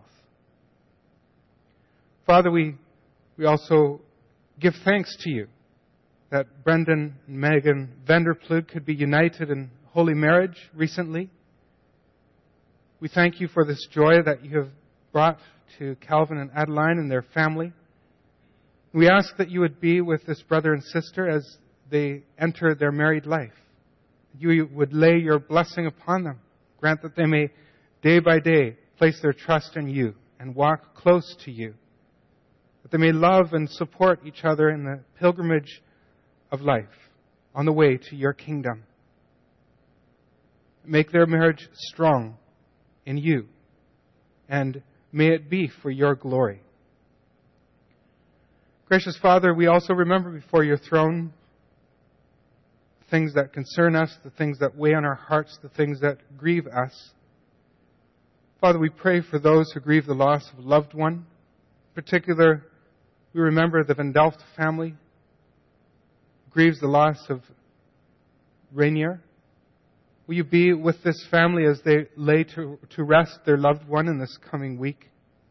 Father, we also give thanks to you that Brendan and Megan Vanderplug could be united in holy marriage recently. We thank you for this joy that you have brought to Calvin and Adeline and their family. We ask that you would be with this brother and sister as they enter their married life. You would lay your blessing upon them. Grant that they may, day by day, place their trust in you and walk close to you. That they may love and support each other in the pilgrimage of life on the way to your kingdom. Make their marriage strong in you, and may it be for your glory. Gracious Father, we also remember before your throne things that concern us, the things that weigh on our hearts, the things that grieve us. Father, we pray for those who grieve the loss of a loved one. In particular, we remember the Van Delft family who grieves the loss of Rainier. Will you be with this family as they lay to rest their loved one in this coming week?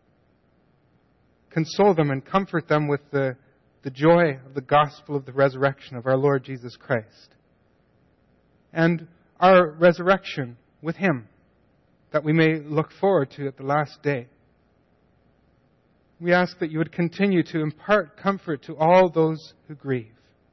Console them and comfort them with the joy of the gospel of the resurrection of our Lord Jesus Christ. And our resurrection with Him that we may look forward to at the last day. We ask that you would continue to impart comfort to all those who grieve.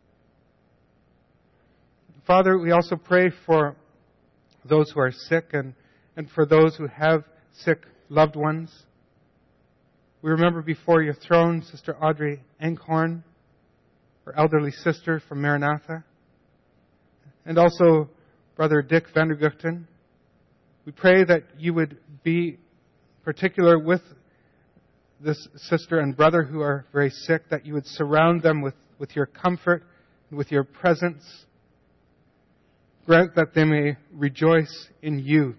Father, we also pray for those who are sick and for those who have sick loved ones. We remember before your throne Sister Audrey Enkhorn, her elderly sister from Maranatha, and also Brother Dick Vandergugten. We pray that you would be particular with this sister and brother who are very sick, that you would surround them with your comfort and with your presence. Grant that they may rejoice in you,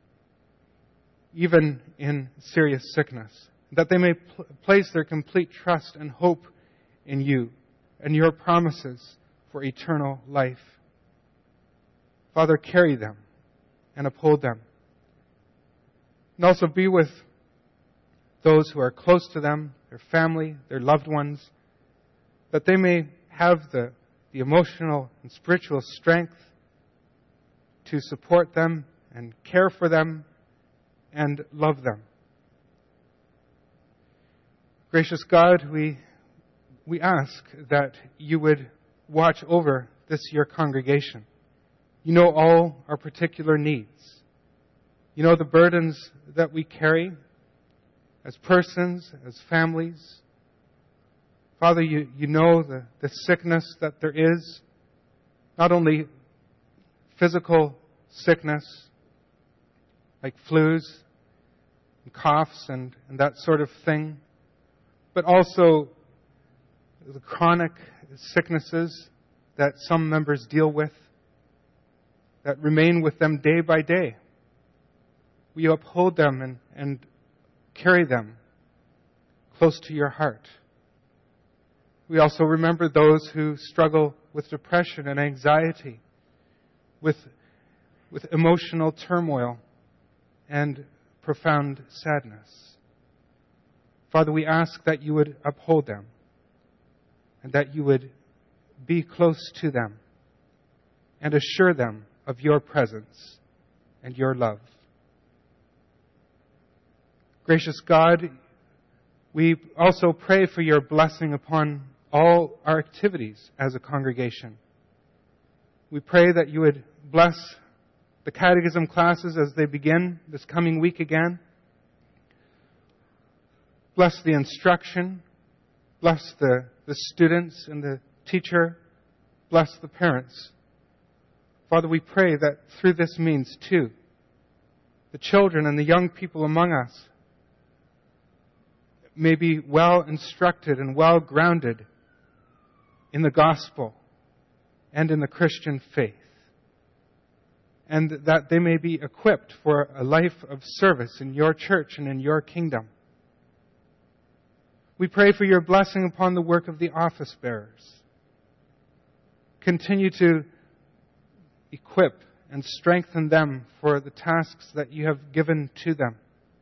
even in serious sickness. That they may place their complete trust and hope in you and your promises for eternal life. Father, carry them and uphold them. And also be with those who are close to them, their family, their loved ones, that they may have the emotional and spiritual strength to support them and care for them and love them. Gracious God, we ask that you would watch over this your congregation. You know all our particular needs. You know the burdens that we carry as persons, as families. Father, you know the sickness that there is, not only physical sickness like flus and coughs and that sort of thing, but also the chronic sicknesses that some members deal with, that remain with them day by day. Will you uphold them and carry them close to your heart? We also remember those who struggle with depression and anxiety, with emotional turmoil and profound sadness. Father, we ask that you would uphold them and that you would be close to them and assure them of your presence and your love. Gracious God, we also pray for your blessing upon all our activities as a congregation. we pray that you would bless the catechism classes as they begin this coming week again. Bless the instruction. Bless the students and the teacher. Bless the parents. Father, we pray that through this means, too, the children and the young people among us may be well instructed and well grounded in the gospel and in the Christian faith, and that they may be equipped for a life of service in your church and in your kingdom. We pray for your blessing upon the work of the office bearers. Continue to equip and strengthen them for the tasks that you have given to them.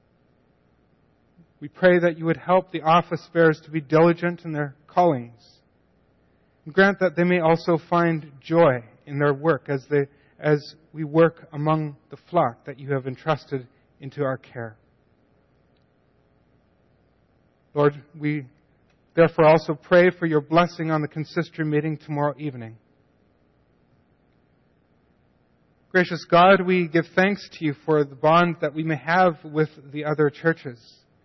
We pray that you would help the office bearers to be diligent in their callings. And grant that they may also find joy in their work as we work among the flock that you have entrusted into our care. Lord, we therefore also pray for your blessing on the consistory meeting tomorrow evening. Gracious God, we give thanks to you for the bond that we may have with the other churches.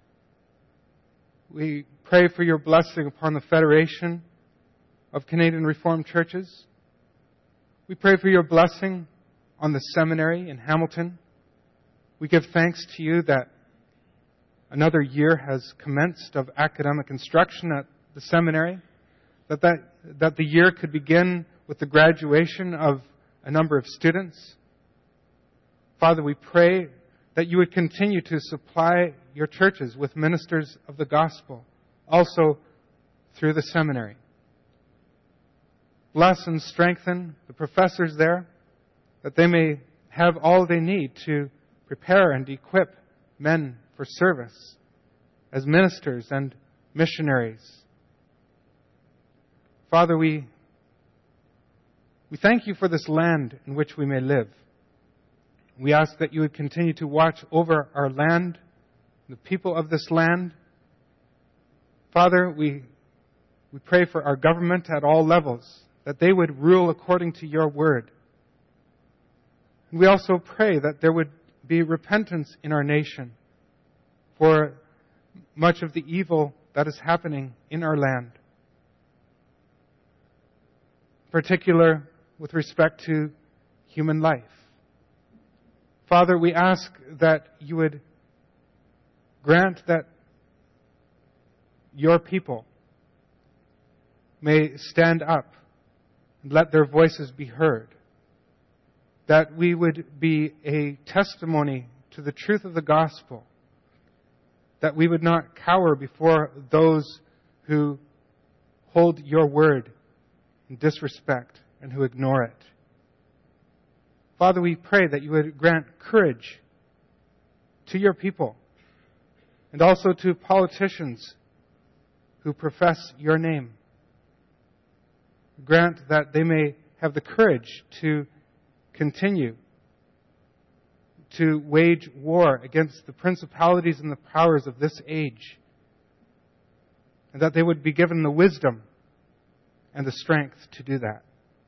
We pray for your blessing upon the Federation of Canadian Reformed Churches. We pray for your blessing on the seminary in Hamilton. We give thanks to you that another year has commenced of academic instruction at the seminary, that the year could begin with the graduation of a number of students. Father, we pray that you would continue to supply your churches with ministers of the gospel, also through the seminary. Bless and strengthen the professors there, that they may have all they need to prepare and equip men for service as ministers and missionaries. Father, we thank you for this land in which we may live. We ask that you would continue to watch over our land, the people of this land. Father, we pray for our government at all levels, that they would rule according to your word. And we also pray that there would be repentance in our nation for much of the evil that is happening in our land, in particular with respect to human life. Father, we ask that you would grant that your people may stand up and let their voices be heard, that we would be a testimony to the truth of the gospel, that we would not cower before those who hold your word in disrespect and who ignore it. Father, we pray that you would grant courage to your people and also to politicians who profess your name. Grant that they may have the courage to continue to wage war against the principalities and the powers of this age, and that they would be given the wisdom and the strength to do that.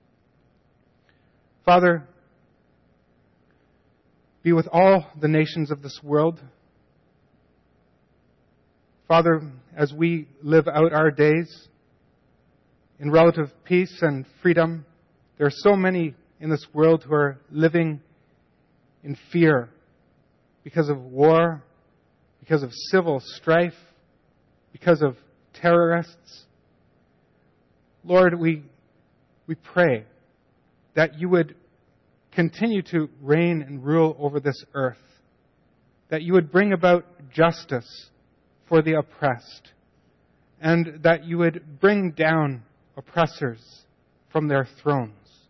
Father, be with all the nations of this world. Father, as we live out our days in relative peace and freedom, there are so many in this world who are living in fear because of war, because of civil strife, because of terrorists. Lord, we pray that you would continue to reign and rule over this earth, that you would bring about justice for the oppressed, and that you would bring down oppressors from their thrones.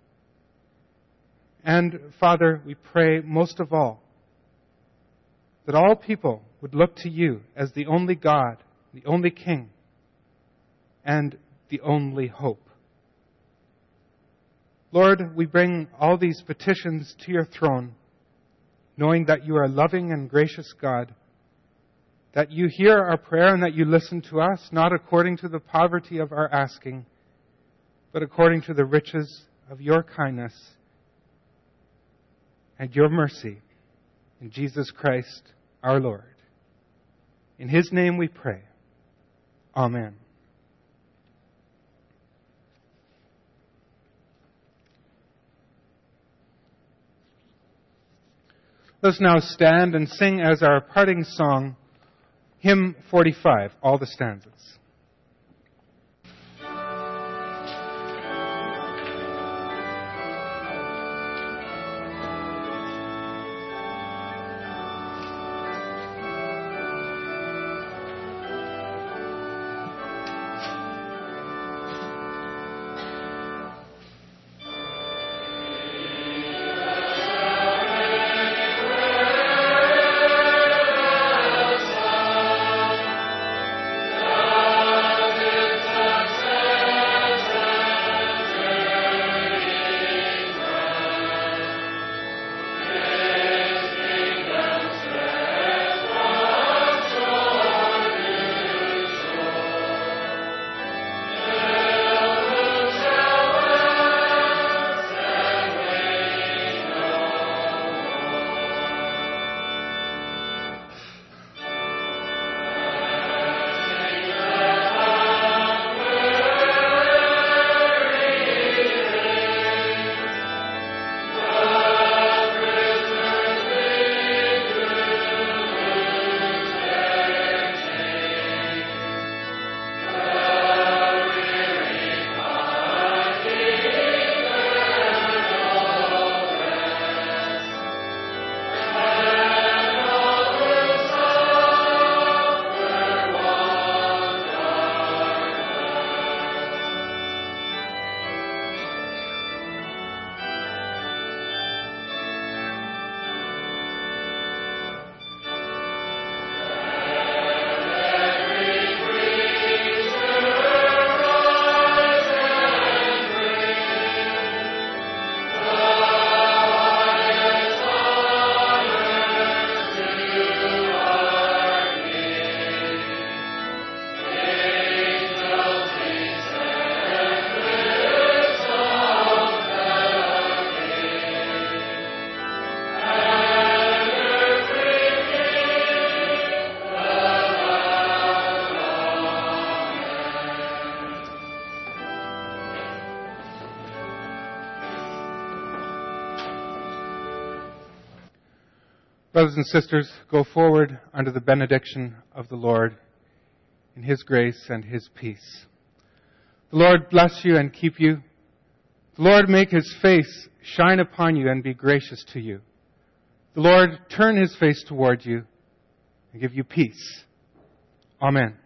And Father, we pray most of all that all people would look to you as the only God, the only King, and the only hope. Lord, we bring all these petitions to your throne, knowing that you are a loving and gracious God, that you hear our prayer and that you listen to us, not according to the poverty of our asking, but according to the riches of your kindness and your mercy in Jesus Christ our Lord. In his name we pray. Amen. Let us now stand and sing as our parting song, Hymn 45, all the stanzas. Brothers and sisters, go forward under the benediction of the Lord in his grace and his peace. The Lord bless you and keep you. The Lord make his face shine upon you and be gracious to you. The Lord turn his face toward you and give you peace. Amen.